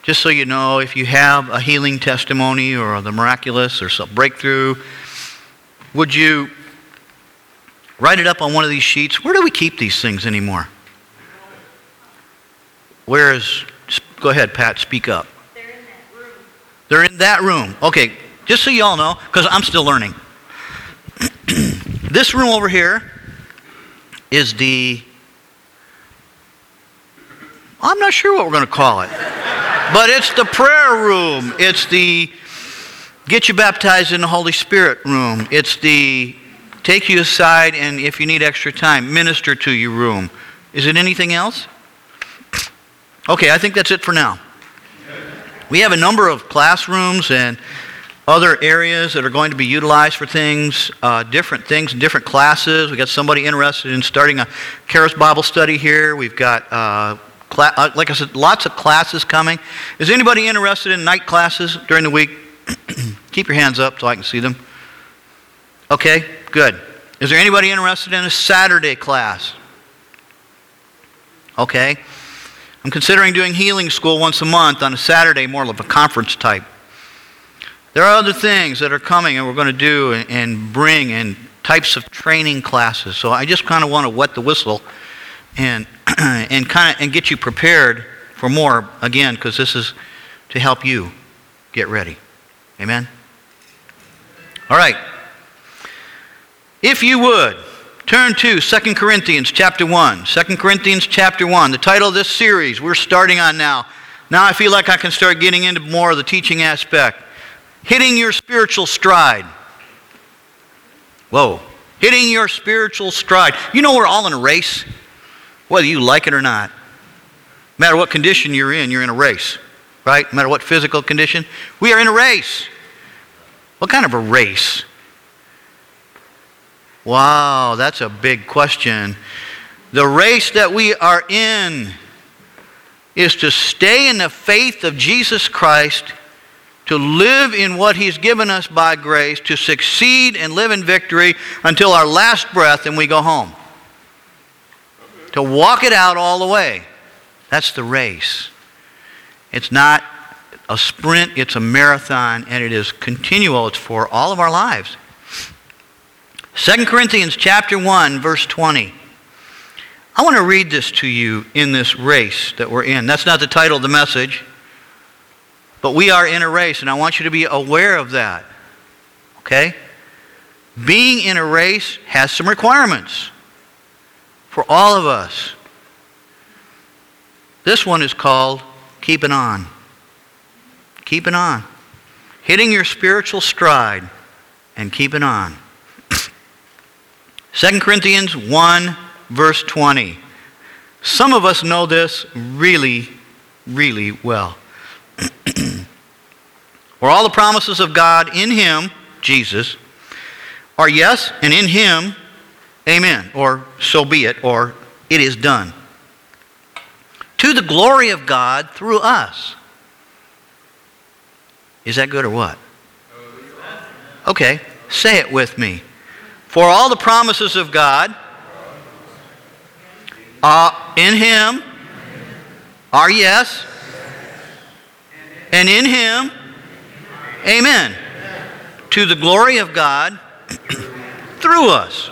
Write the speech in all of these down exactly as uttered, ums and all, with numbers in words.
just so you know, if you have a healing testimony or the miraculous or some breakthrough, would you write it up on one of these sheets? Where do we keep these things anymore? Where is, go ahead, Pat, speak up. They're in that room. They're in that room. Okay, just so you all know, because I'm still learning. This room over here is the, I'm not sure what we're going to call it, but it's the prayer room. It's the get you baptized in the Holy Spirit room. It's the take you aside and if you need extra time, minister to you room. Is it anything else? Okay, I think that's it for now. We have a number of classrooms and other areas that are going to be utilized for things, uh, different things, different classes. We've got somebody interested in starting a Charis Bible study here. We've got, uh, cla- uh, like I said, lots of classes coming. Is anybody interested in night classes during the week? Keep your hands up so I can see them. Okay, good. Is there anybody interested in a Saturday class? Okay. I'm considering doing healing school once a month on a Saturday, more of a conference type. There are other things that are coming and we're going to do and bring and types of training classes. So I just kind of want to wet the whistle and and kind of and get you prepared for more again, because this is to help you get ready. Amen. All right. If you would turn to Second Corinthians chapter one. Second Corinthians chapter one. The title of this series we're starting on now. Now I feel like I can start getting into more of the teaching aspect. Hitting your spiritual stride. Whoa. Hitting your spiritual stride. You know we're all in a race, whether you like it or not. No matter what condition you're in, you're in a race. Right? No matter what physical condition. We are in a race. What kind of a race? Wow, that's a big question. The race that we are in is to stay in the faith of Jesus Christ, to live in what He's given us by grace, to succeed and live in victory until our last breath and we go home. To walk it out all the way. That's the race. It's not a sprint, it's a marathon, and it is continual. It's for all of our lives. Second Corinthians chapter one, verse twenty. I want to read this to you in this race that we're in. That's not the title of the message. But we are in a race, and I want you to be aware of that. Okay? Being in a race has some requirements for all of us. This one is called keeping on. Keeping on. Hitting your spiritual stride and keeping on. Second Corinthians one, verse twenty. Some of us know this really, really well. For all the promises of God in Him, Jesus, are yes, and in Him, amen, or so be it, or it is done. To the glory of God through us. Is that good or what? Okay, say it with me. For all the promises of God are in Him, are yes, and in Him, amen. To the glory of God through us.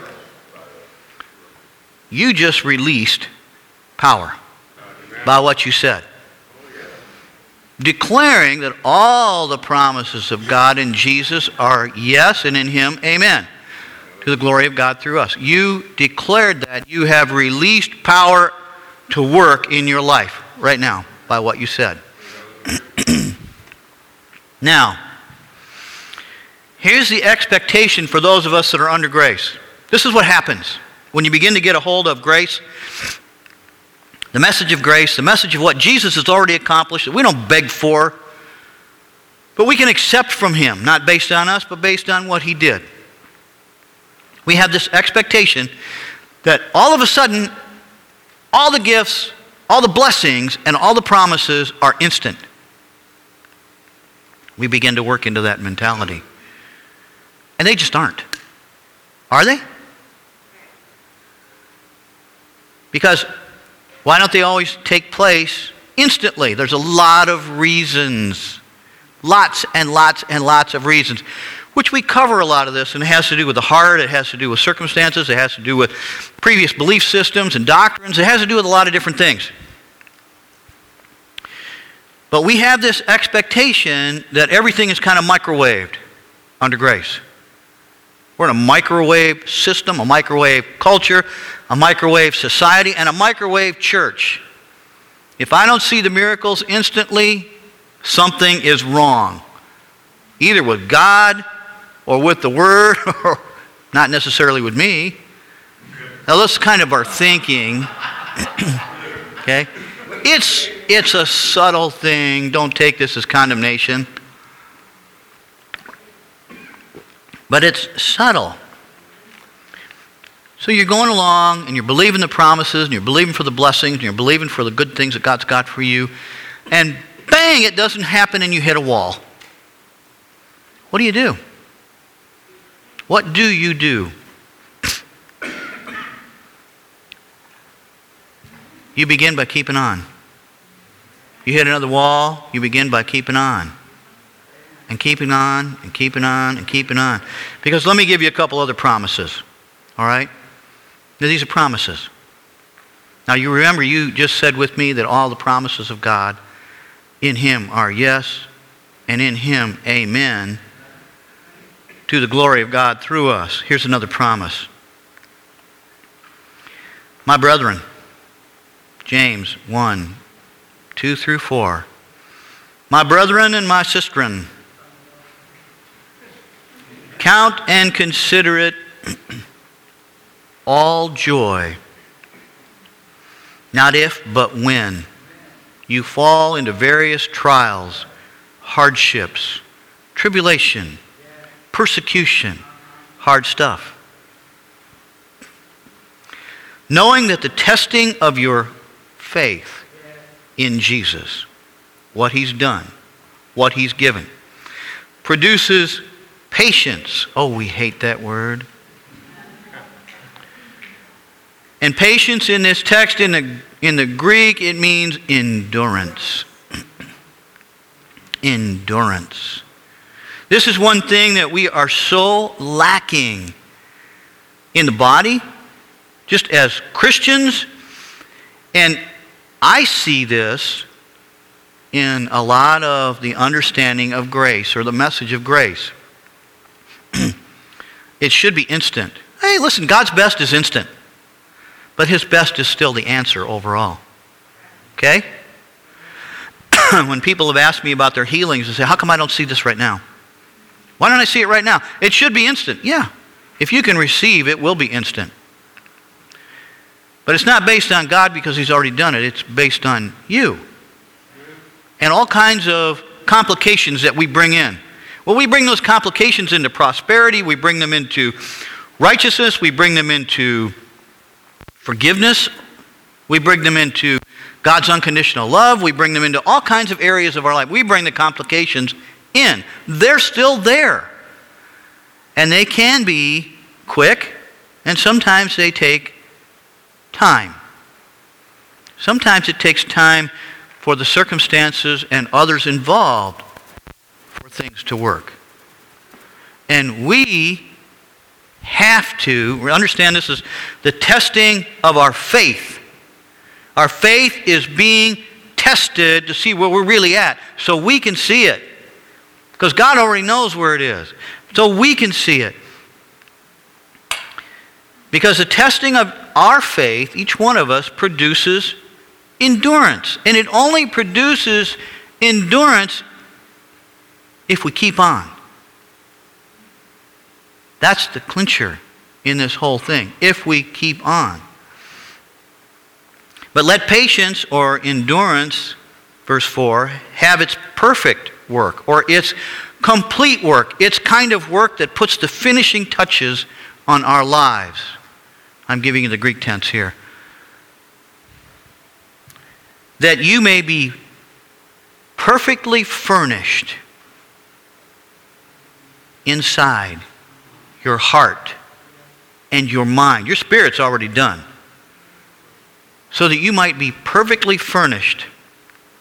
You just released power by what you said. Declaring that all the promises of God in Jesus are yes, and in Him, amen. To the glory of God through us. You declared that. You have released power to work in your life right now by what you said. Now, here's the expectation for those of us that are under grace. This is what happens when you begin to get a hold of grace. The message of grace, the message of what Jesus has already accomplished, that we don't beg for, but we can accept from Him, not based on us, but based on what He did. We have this expectation that all of a sudden, all the gifts, all the blessings, and all the promises are instant. We begin to work into that mentality. And they just aren't. Are they? Because why don't they always take place instantly. There's a lot of reasons. Lots and lots and lots of reasons, which we cover a lot of this, and it has to do with the heart, it has to do with circumstances, it has to do with previous belief systems and doctrines, it has to do with a lot of different things. But we have this expectation that everything is kind of microwaved under grace. We're in a microwave system, a microwave culture, a microwave society, and a microwave church. If I don't see the miracles instantly, something is wrong. Either with God or with the Word, or not necessarily with me. Now that's kind of our thinking. Okay? It's, it's a subtle thing. Don't take this as condemnation. But it's subtle. So you're going along and you're believing the promises and you're believing for the blessings and you're believing for the good things that God's got for you. And bang, it doesn't happen and you hit a wall. What do you do? What do you do? You begin by keeping on. You hit another wall, you begin by keeping on. And keeping on, and keeping on, and keeping on. Because let me give you a couple other promises. All right? Now, these are promises. Now, you remember, you just said with me that all the promises of God in Him are yes, and in Him, amen, to the glory of God through us. Here's another promise. My brethren, James one, two through four. My brethren and my sistren, count and consider it all joy, not if, but when you fall into various trials, hardships, tribulation, persecution, hard stuff. Knowing that the testing of your faith in Jesus, what He's done, what He's given, produces patience. Oh, we hate that word. And patience in this text, in the, in the Greek, it means endurance. Endurance. This is one thing that we are so lacking in the body, just as Christians. And I see this in a lot of the understanding of grace, or the message of grace. It should be instant. Hey, listen, God's best is instant. But His best is still the answer overall. Okay? When people have asked me about their healings, they say, how come I don't see this right now? Why don't I see it right now? It should be instant. Yeah. If you can receive, it will be instant. But it's not based on God because He's already done it. It's based on you. And all kinds of complications that we bring in. Well, we bring those complications into prosperity. We bring them into righteousness. We bring them into forgiveness. We bring them into God's unconditional love. We bring them into all kinds of areas of our life. We bring the complications in. They're still there. And they can be quick, and sometimes they take time. Sometimes it takes time for the circumstances and others involved for things to work. And we have to understand this is the testing of our faith. Our faith is being tested to see where we're really at, so we can see it. Because God already knows where it is. So we can see it. Because the testing of our faith, each one of us, produces endurance. And it only produces endurance if we keep on. That's the clincher in this whole thing. If we keep on. But let patience or endurance, verse four, have its perfect work, or its complete work. It's kind of work that puts the finishing touches on our lives. I'm giving you the Greek tense here. That you may be perfectly furnished inside your heart and your mind. Your spirit's already done. So that you might be perfectly furnished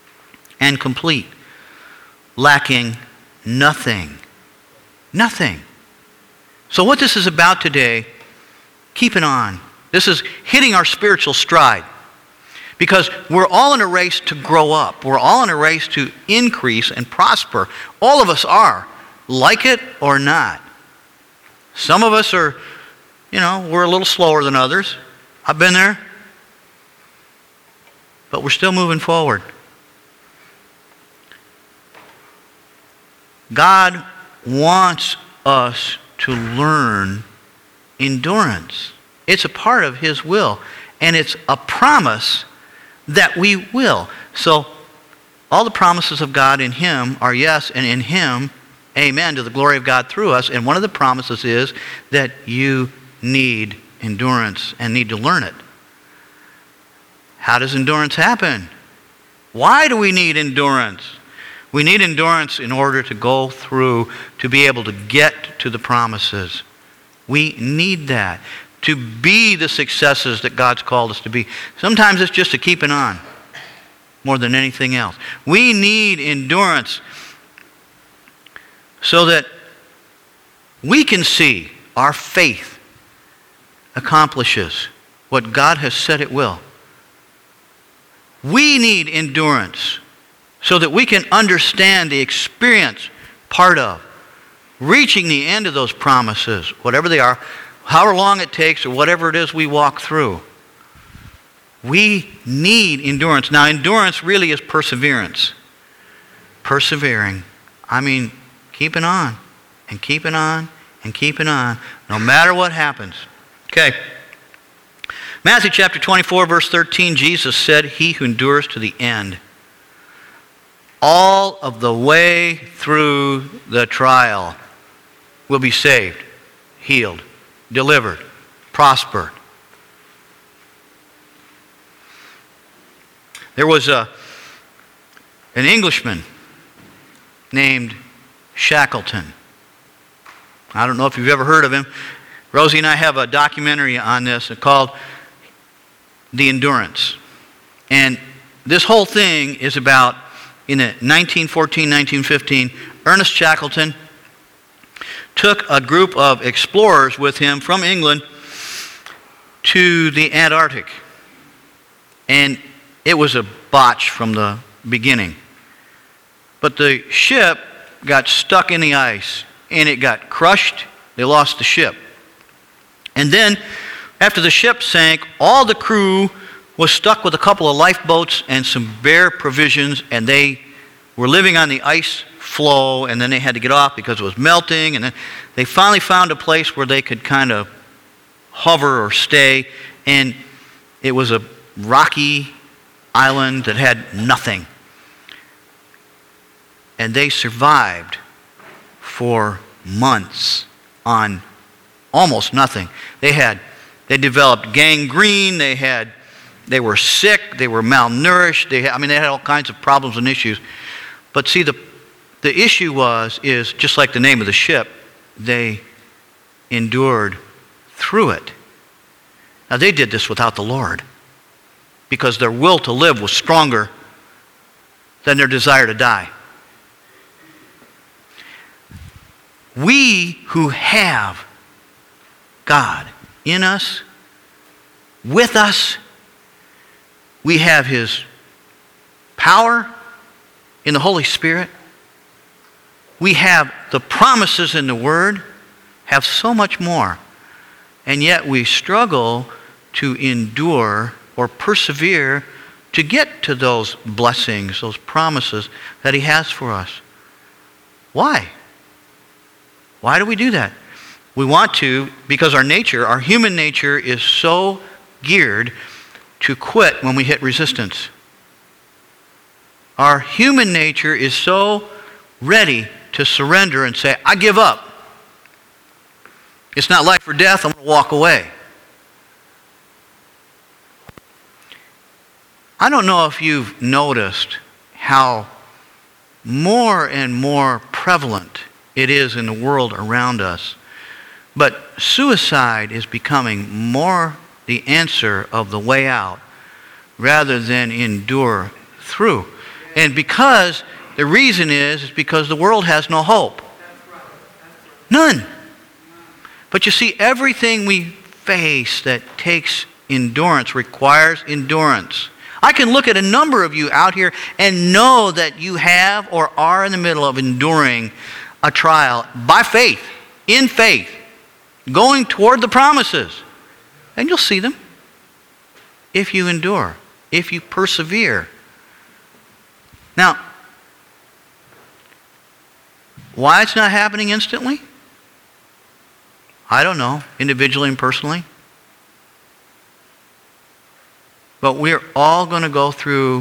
and complete, lacking nothing. Nothing. So what this is about today, keep it on. This is hitting our spiritual stride. Because we're all in a race to grow up. We're all in a race to increase and prosper. All of us are, like it or not. Some of us are, you know, we're a little slower than others. I've been there. But we're still moving forward. God wants us to learn endurance. It's a part of His will. And it's a promise that we will. So, all the promises of God in Him are yes, and in Him, amen, to the glory of God through us. And one of the promises is that you need endurance and need to learn it. How does endurance happen? Why do we need endurance? We need endurance in order to go through, to be able to get to the promises. We need that to be the successes that God's called us to be. Sometimes it's just to keep it on more than anything else. We need endurance so that we can see our faith accomplishes what God has said it will. We need endurance so that we can understand the experience part of reaching the end of those promises, whatever they are, however long it takes or whatever it is we walk through. We need endurance. Now, endurance really is perseverance. Persevering. I mean, keeping on and keeping on and keeping on, no matter what happens. Okay. Matthew chapter twenty-four, verse thirteen, Jesus said, "He who endures to the end, all of the way through the trial, will be saved, healed, delivered, prospered." There was a, an Englishman named Shackleton. I don't know if you've ever heard of him. Rosie and I have a documentary on this called The Endurance. And this whole thing is about, in the nineteen fourteen, nineteen fifteen, Ernest Shackleton took a group of explorers with him from England to the Antarctic. And it was a botch from the beginning. But the ship got stuck in the ice and it got crushed. They lost the ship. And then, after the ship sank, all the crew was stuck with a couple of lifeboats and some bare provisions, and they were living on the ice floe, and then they had to get off because it was melting, and then they finally found a place where they could kind of hover or stay, and it was a rocky island that had nothing. And they survived for months on almost nothing. They had, they developed gangrene, they had, they were sick, they were malnourished, they had, I mean, they had all kinds of problems and issues. But see, the the issue was, is just like the name of the ship, they endured through it. Now, they did this without the Lord because their will to live was stronger than their desire to die. We who have God in us, with us, we have His power in the Holy Spirit. We have the promises in the Word, have so much more. And yet we struggle to endure or persevere to get to those blessings, those promises that He has for us. Why? Why do we do that? We want to because our nature, our human nature, is so geared to quit when we hit resistance. Our human nature is so ready to surrender and say, I give up. It's not life or death, I'm going to walk away. I don't know if you've noticed how more and more prevalent it is in the world around us, but suicide is becoming more the answer of the way out rather than endure through. And because, the reason is, is because the world has no hope. None. But you see, everything we face that takes endurance requires endurance. I can look at a number of you out here and know that you have or are in the middle of enduring a trial by faith, in faith, going toward the promises. And you'll see them if you endure, if you persevere. Now, why it's not happening instantly? I don't know, individually and personally. But we're all going to go through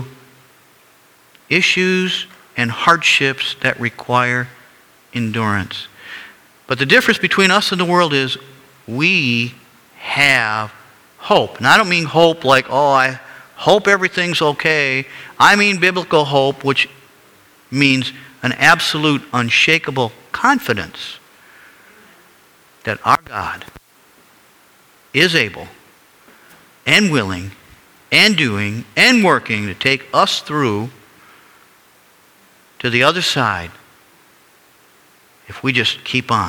issues and hardships that require endurance. But the difference between us and the world is we have hope. And I don't mean hope like, oh, I hope everything's okay. I mean biblical hope, which means an absolute, unshakable confidence that our God is able and willing and doing and working to take us through to the other side if we just keep on.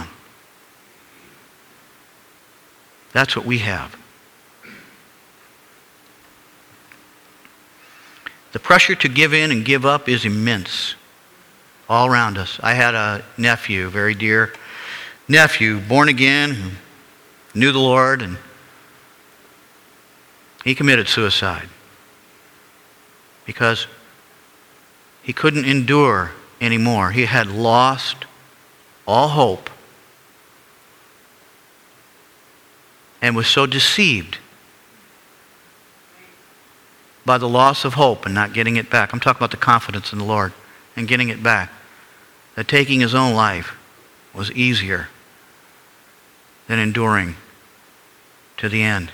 That's what we have. The pressure to give in and give up is immense all around us. I had a nephew, very dear nephew, born again, who knew the Lord, and he committed suicide because he couldn't endure anymore. He had lost all hope and was so deceived by the loss of hope and not getting it back. I'm talking about the confidence in the Lord and getting it back. That taking his own life was easier than enduring to the end.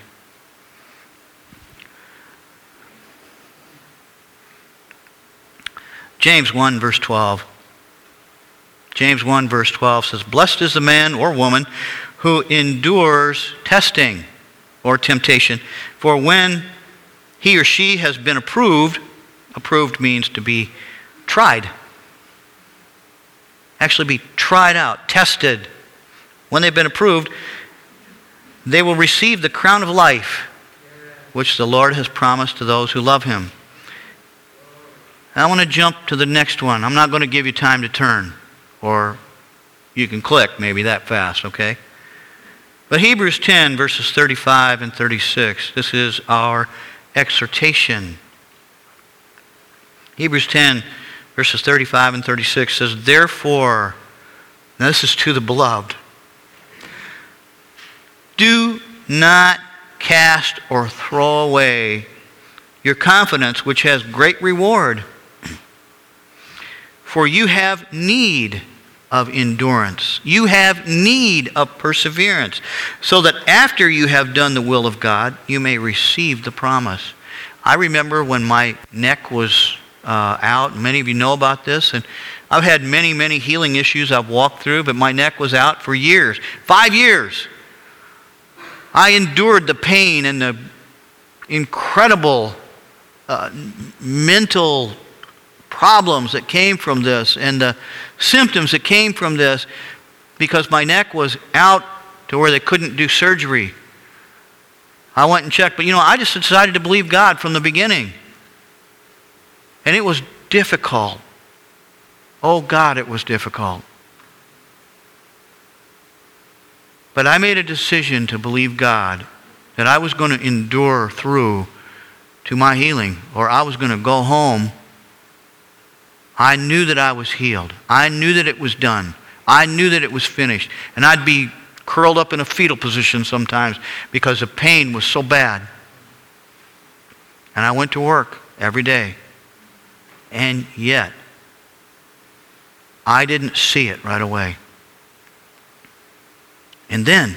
James one, verse twelve. James one, verse twelve says, "Blessed is the man or woman who endures testing," or temptation, "for when he or she has been approved," approved means to be tried, actually be tried out, tested. When they've been approved, they will receive the crown of life, which the Lord has promised to those who love him. I want to jump to the next one. I'm not going to give you time to turn, or you can click maybe that fast, okay? But Hebrews ten, verses thirty-five and thirty-six, this is our exhortation. Hebrews ten, verses thirty-five and thirty-six says, "Therefore," now this is to the beloved, "do not cast or throw away your confidence, which has great reward. For you have need of endurance. You have need of perseverance, so that after you have done the will of God, you may receive the promise." I remember when my neck was uh, out. Many of you know about this. And I've had many, many healing issues I've walked through, but my neck was out for years. Five years. I endured the pain and the incredible uh, mental problems that came from this and the symptoms that came from this because my neck was out to where they couldn't do surgery. I went and checked, but you know, I just decided to believe God from the beginning. And it was difficult. Oh God, it was difficult. But I made a decision to believe God that I was going to endure through to my healing, or I was going to go home. I knew that I was healed. I knew that it was done. I knew that it was finished. And I'd be curled up in a fetal position sometimes because the pain was so bad. And I went to work every day. And yet, I didn't see it right away. And then,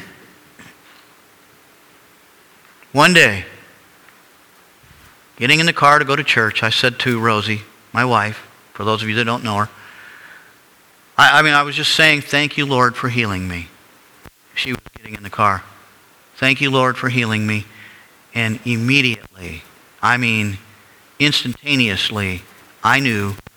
one day, getting in the car to go to church, I said to Rosie, my wife, for those of you that don't know her, I, I mean, I was just saying, "Thank you, Lord, for healing me." She was getting in the car. "Thank you, Lord, for healing me." And immediately, I mean, instantaneously, I knew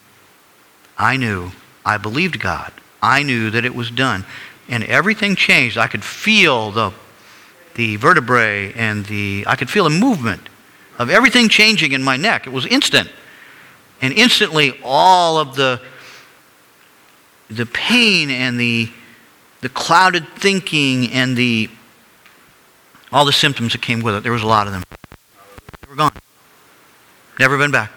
I knew. I believed God. I knew that it was done. And everything changed. I could feel the, the vertebrae and the, I could feel the movement of everything changing in my neck. It was instant. And instantly all of the, the pain and the, the clouded thinking and the, all the symptoms that came with it, there was a lot of them. They were gone. Never been back.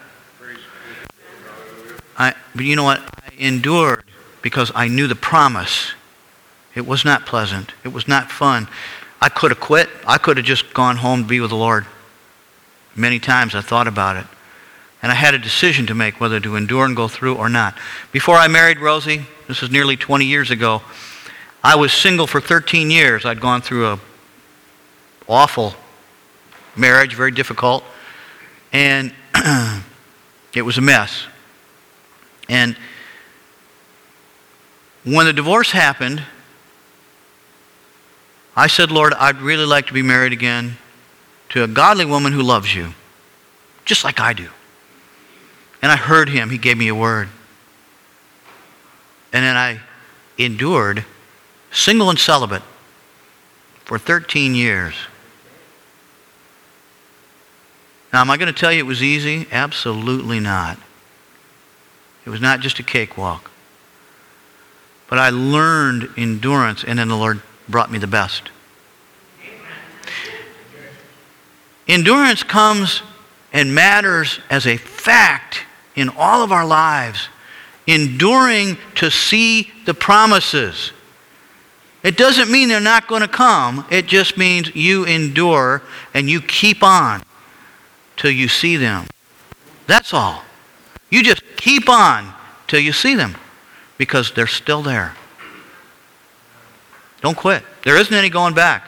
I, but you know what? I endured because I knew the promise. It was not pleasant. It was not fun. I could have quit. I could have just gone home to be with the Lord. Many times I thought about it. And I had a decision to make whether to endure and go through or not. Before I married Rosie, this is nearly twenty years ago, I was single for thirteen years. I'd gone through a awful marriage, very difficult. And it was a mess. And when the divorce happened, I said, Lord, I'd really like to be married again to a godly woman who loves you, just like I do. And I heard him. He gave me a word. And then I endured, single and celibate, for thirteen years. Now, am I going to tell you it was easy? Absolutely not. It was not just a cakewalk. But I learned endurance, and then the Lord brought me the best. Endurance comes and matters as a fact in all of our lives. Enduring to see the promises. It doesn't mean they're not going to come. It just means you endure and you keep on till you see them. That's all. You just keep on till you see them because they're still there. Don't quit. There isn't any going back.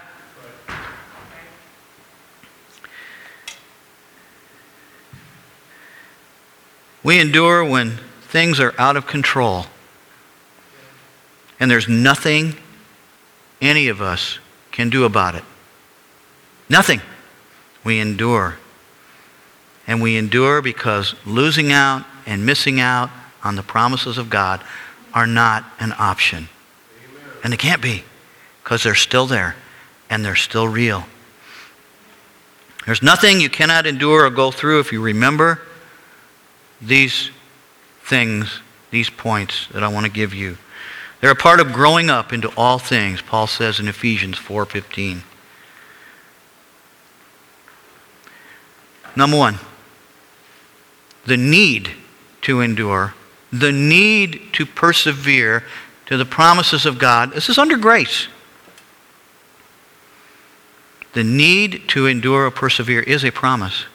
We endure when things are out of control and there's nothing any of us can do about it. Nothing. We endure. And we endure because losing out and missing out on the promises of God are not an option. Amen. And they can't be because they're still there and they're still real. There's nothing you cannot endure or go through if you remember these things, these points that I want to give you. They're a part of growing up into all things, Paul says in Ephesians four fifteen. Number one, the need to endure, the need to persevere to the promises of God. This is under grace. The need to endure or persevere is a promise.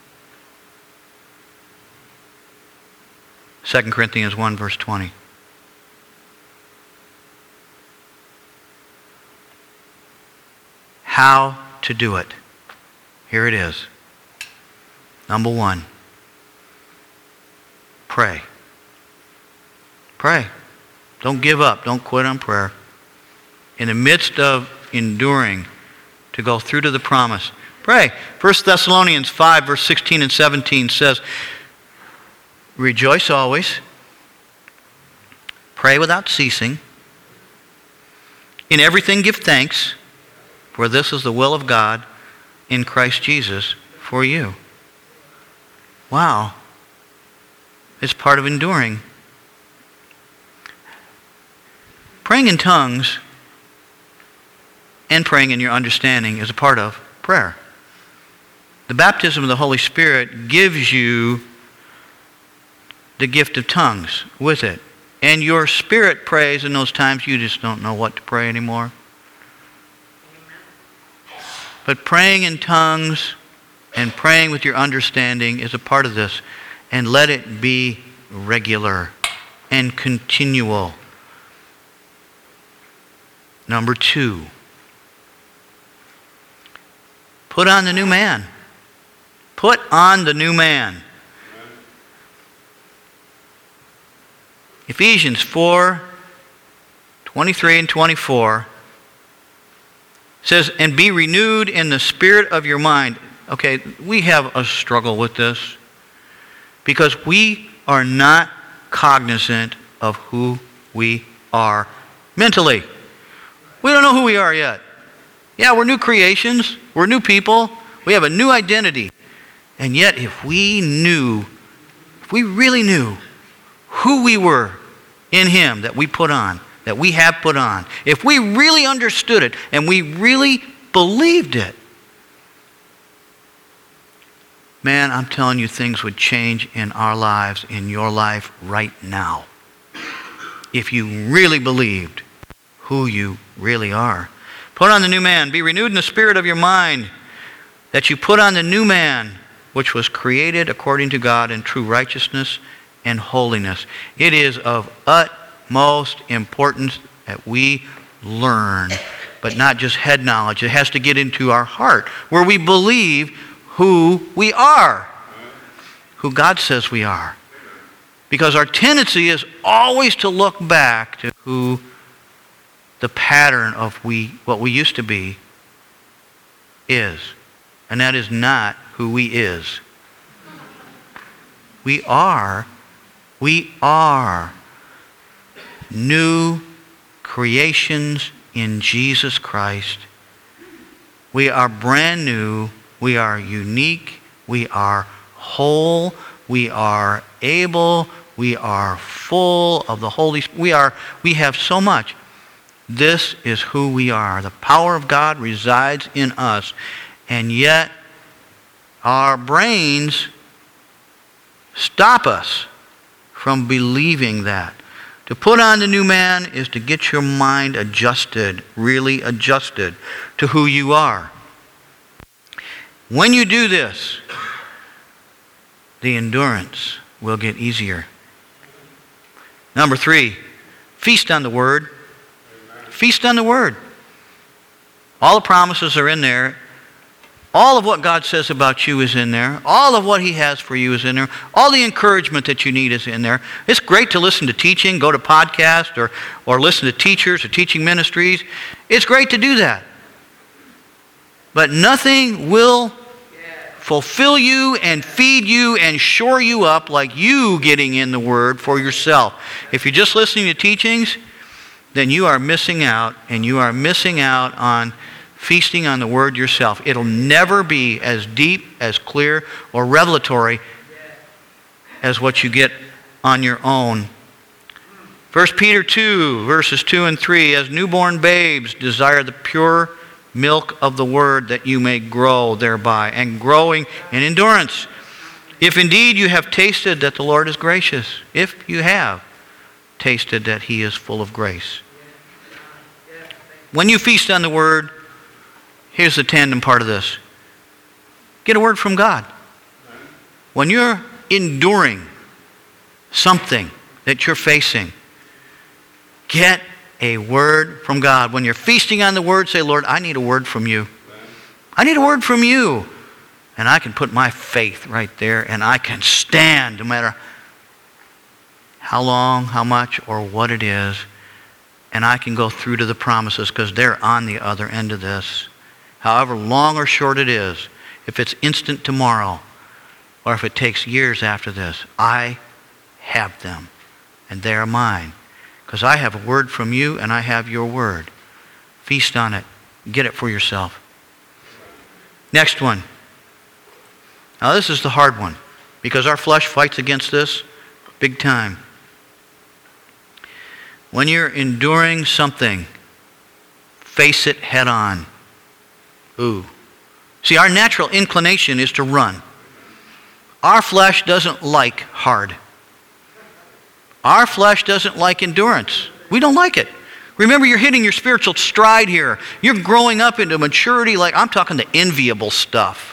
Second Corinthians one, verse twenty. How to do it. Here it is. Number one. Pray. Pray. Don't give up. Don't quit on prayer. In the midst of enduring to go through to the promise, pray. First Thessalonians five, verse sixteen and seventeen says, rejoice always. Pray without ceasing. In everything give thanks, for this is the will of God in Christ Jesus for you. Wow. It's part of enduring. Praying in tongues and praying in your understanding is a part of prayer. The baptism of the Holy Spirit gives you the gift of tongues with it. And your spirit prays in those times you just don't know what to pray anymore. But praying in tongues and praying with your understanding is a part of this. And let it be regular and continual. Number two, put on the new man. Put on the new man. Ephesians four, twenty-three and twenty-four says, and be renewed in the spirit of your mind. Okay, we have a struggle with this because we are not cognizant of who we are mentally. We don't know who we are yet. Yeah, we're new creations. We're new people. We have a new identity. And yet, if we knew, if we really knew who we were in Him that we put on, that we have put on, if we really understood it and we really believed it, man, I'm telling you, things would change in our lives, in your life right now. If you really believed who you really are. Put on the new man. Be renewed in the spirit of your mind, that you put on the new man, which was created according to God in true righteousness and holiness. It is of utmost importance that we learn, but not just head knowledge. It has to get into our heart, where we believe who we are, who God says we are. Because our tendency is always to look back to who the pattern of we what we used to be is. And that is not who we is. We are, we are new creations in Jesus Christ. We are brand new. We are unique. We are whole. We are able. We are full of the Holy Spirit. We are, we have so much. This is who we are. The power of God resides in us. And yet, our brains stop us from believing that. To put on the new man is to get your mind adjusted, really adjusted to who you are. When you do this, the endurance will get easier. Number three, feast on the Word. Feast on the Word. All the promises are in there. All of what God says about you is in there. All of what He has for you is in there. All the encouragement that you need is in there. It's great to listen to teaching, go to podcasts, or, or listen to teachers or teaching ministries. It's great to do that. But nothing will fulfill you and feed you and shore you up like you getting in the Word for yourself. If you're just listening to teachings, then you are missing out, and you are missing out on feasting on the Word yourself. It'll never be as deep, as clear, or revelatory as what you get on your own. First Peter two, verses two and three, as newborn babes desire the pure milk of the Word, that you may grow thereby, and growing in endurance. If indeed you have tasted that the Lord is gracious, if you have tasted that He is full of grace. When you feast on the Word, here's the tandem part of this. Get a word from God. When you're enduring something that you're facing, get a word from God. When you're feasting on the Word, say, Lord, I need a word from you. I need a word from you. And I can put my faith right there, and I can stand no matter how long, how much, or what it is. And I can go through to the promises because they're on the other end of this. However long or short it is, if it's instant tomorrow, or if it takes years after this, I have them, and they are mine. Because I have a word from you, and I have your word. Feast on it. Get it for yourself. Next one. Now this is the hard one, because our flesh fights against this big time. When you're enduring something, face it head on. Ooh. See, our natural inclination is to run. Our flesh doesn't like hard. Our flesh doesn't like endurance. We don't like it. Remember, you're hitting your spiritual stride here. You're growing up into maturity, like I'm talking the enviable stuff.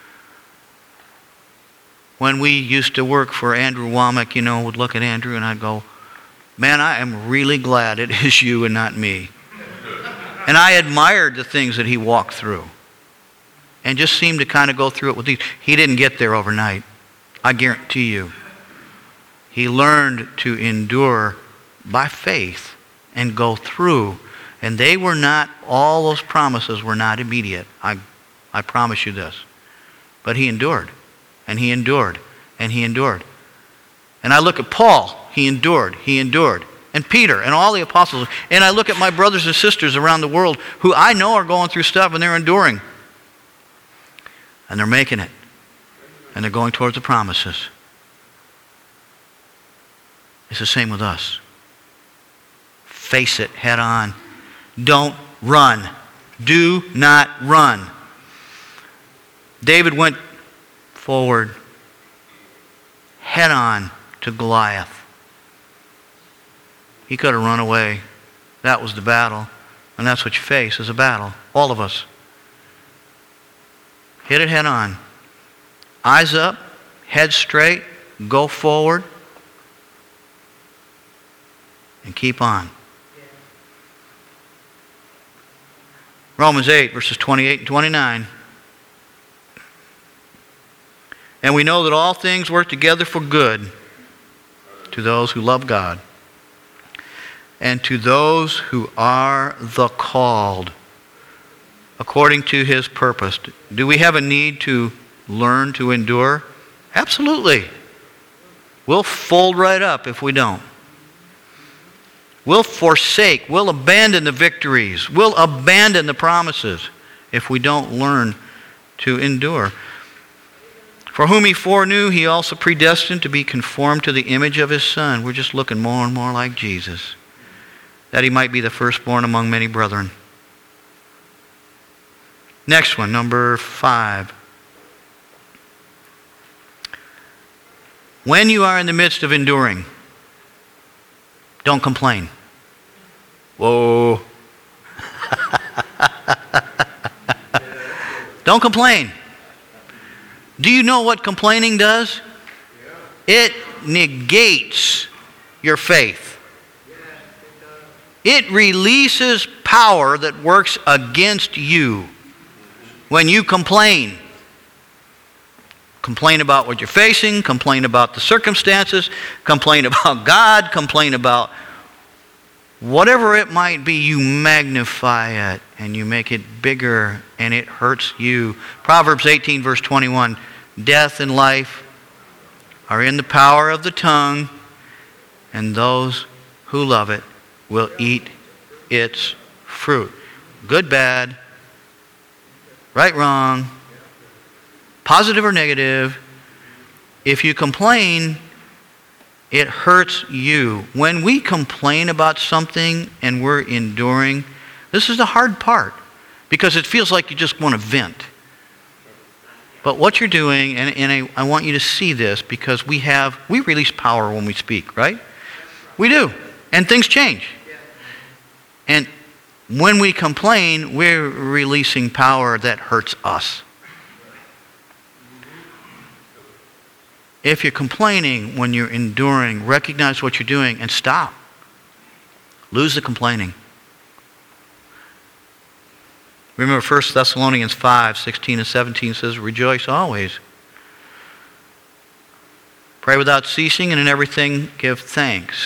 When we used to work for Andrew Womack, you know, would look at Andrew and I'd go, man, I am really glad it is you and not me. And I admired the things that he walked through and just seemed to kind of go through it with these. He didn't get there overnight. I guarantee you. He learned to endure by faith and go through. And they were not, all those promises were not immediate. I, I promise you this. But he endured. And he endured. And he endured. And I look at Paul, he endured, he endured. And Peter and all the apostles. And I look at my brothers and sisters around the world who I know are going through stuff and they're enduring. And they're making it. And they're going towards the promises. It's the same with us. Face it head on. Don't run. Do not run. David went forward head on to Goliath. He could have run away. That was the battle. And that's what you face is a battle. All of us. Hit it head on. Eyes up, head straight, go forward, and keep on. Romans eight, verses twenty-eight and twenty-nine. And we know that all things work together for good to those who love God and to those who are the called according to his purpose. Do we have a need to learn to endure? Absolutely. We'll fold right up if we don't. We'll forsake, we'll abandon the victories, we'll abandon the promises if we don't learn to endure. For whom he foreknew, he also predestined to be conformed to the image of his Son. We're just looking more and more like Jesus, that he might be the firstborn among many brethren. Next one, number five. When you are in the midst of enduring, don't complain. Whoa. Don't complain. Do you know what complaining does? It negates your faith. It releases power that works against you when you complain. Complain about what you're facing, complain about the circumstances, complain about God, complain about whatever it might be. You magnify it and you make it bigger and it hurts you. Proverbs eighteen verse twenty-one, death and life are in the power of the tongue, and those who love it will eat its fruit. Good, bad, right, wrong, positive or negative. If you complain, it hurts you. When we complain about something and we're enduring, this is the hard part because it feels like you just want to vent. But what you're doing, and, and I, I want you to see this because we have, we release power when we speak, right? We do. And things change. And when we complain, we're releasing power that hurts us. If you're complaining when you're enduring, recognize what you're doing and stop. Lose the complaining. Remember First Thessalonians five, sixteen and seventeen says, rejoice always. Pray without ceasing, and in everything give thanks.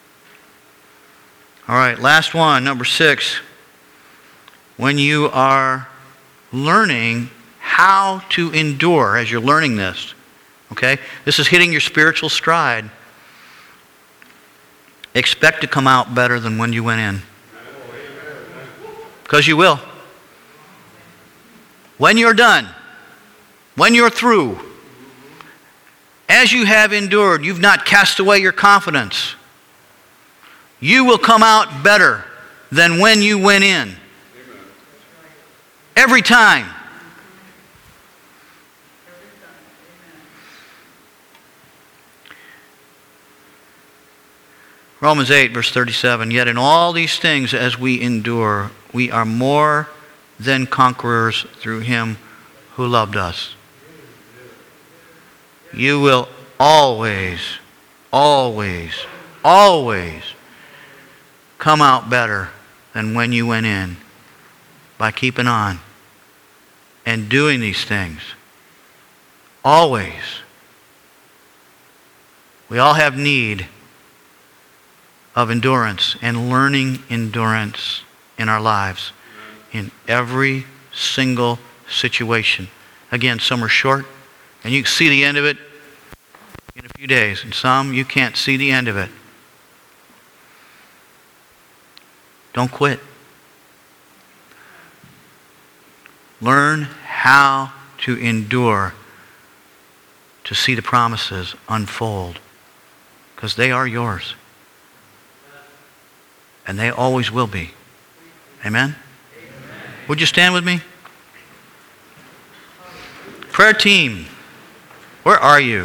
All right, last one, number six. When you are learning how to endure as you're learning this, okay? This is hitting your spiritual stride. Expect to come out better than when you went in. Because you will. When you're done, when you're through, as you have endured, you've not cast away your confidence. You will come out better than when you went in. Every time. Romans eight, verse thirty-seven, yet in all these things as we endure, we are more than conquerors through him who loved us. You will always, always, always come out better than when you went in by keeping on and doing these things. Always. We all have need of endurance and learning endurance in our lives in every single situation. Again, some are short, and you can see the end of it in a few few days, and some you can't see the end of it. Don't quit. Learn how to endure to see the promises unfold, because they are yours. And they always will be. Amen? Amen? Would you stand with me? Prayer team, where are you?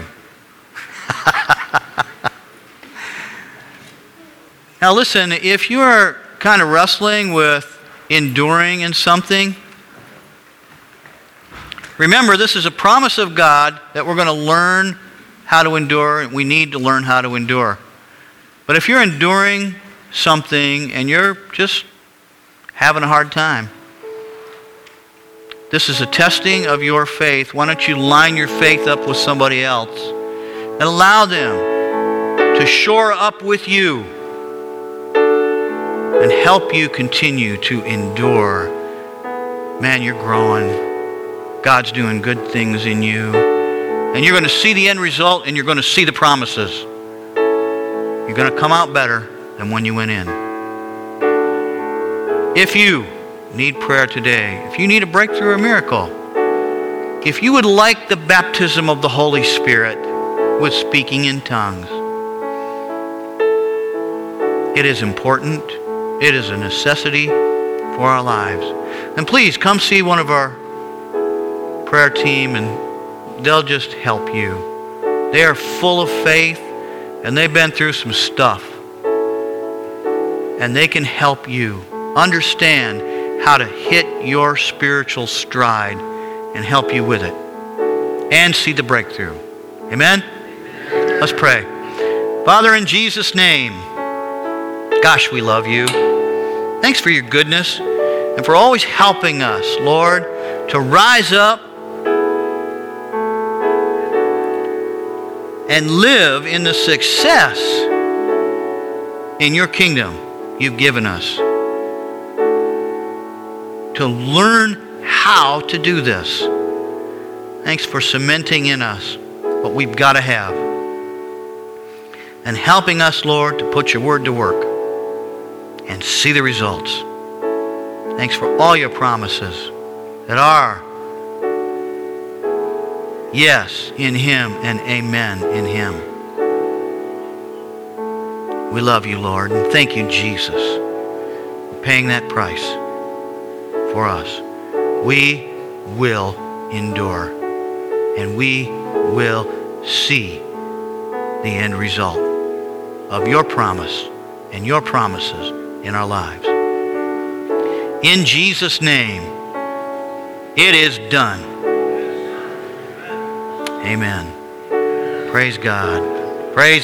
Now listen, if you are kind of wrestling with enduring in something, remember this is a promise of God that we're going to learn how to endure, and we need to learn how to endure. But if you're enduring something and you're just having a hard time, this is a testing of your faith. Why don't you line your faith up with somebody else and allow them to shore up with you and help you continue to endure. Man, you're growing. God's doing good things in you. And you're going to see the end result, and you're going to see the promises. You're going to come out better than when you went in. If you need prayer today, if you need a breakthrough or miracle, if you would like the baptism of the Holy Spirit with speaking in tongues, it is important. It is a necessity for our lives. And please come see one of our prayer team, and they'll just help you. They are full of faith, and they've been through some stuff. And they can help you understand how to hit your spiritual stride and help you with it and see the breakthrough. Amen? Amen. Let's pray. Father, in Jesus' name, gosh, we love you. Thanks for your goodness and for always helping us, Lord, to rise up and live in the success in your kingdom you've given us. To learn how to do this. Thanks for cementing in us what we've got to have. And helping us, Lord, to put your word to work and see the results. Thanks for all your promises that are yes in Him and amen in Him. We love you, Lord, and thank you, Jesus, for paying that price for us. We will endure, and we will see the end result of your promise and your promises in our lives. In Jesus' name, it is done. Amen. Praise God. Praise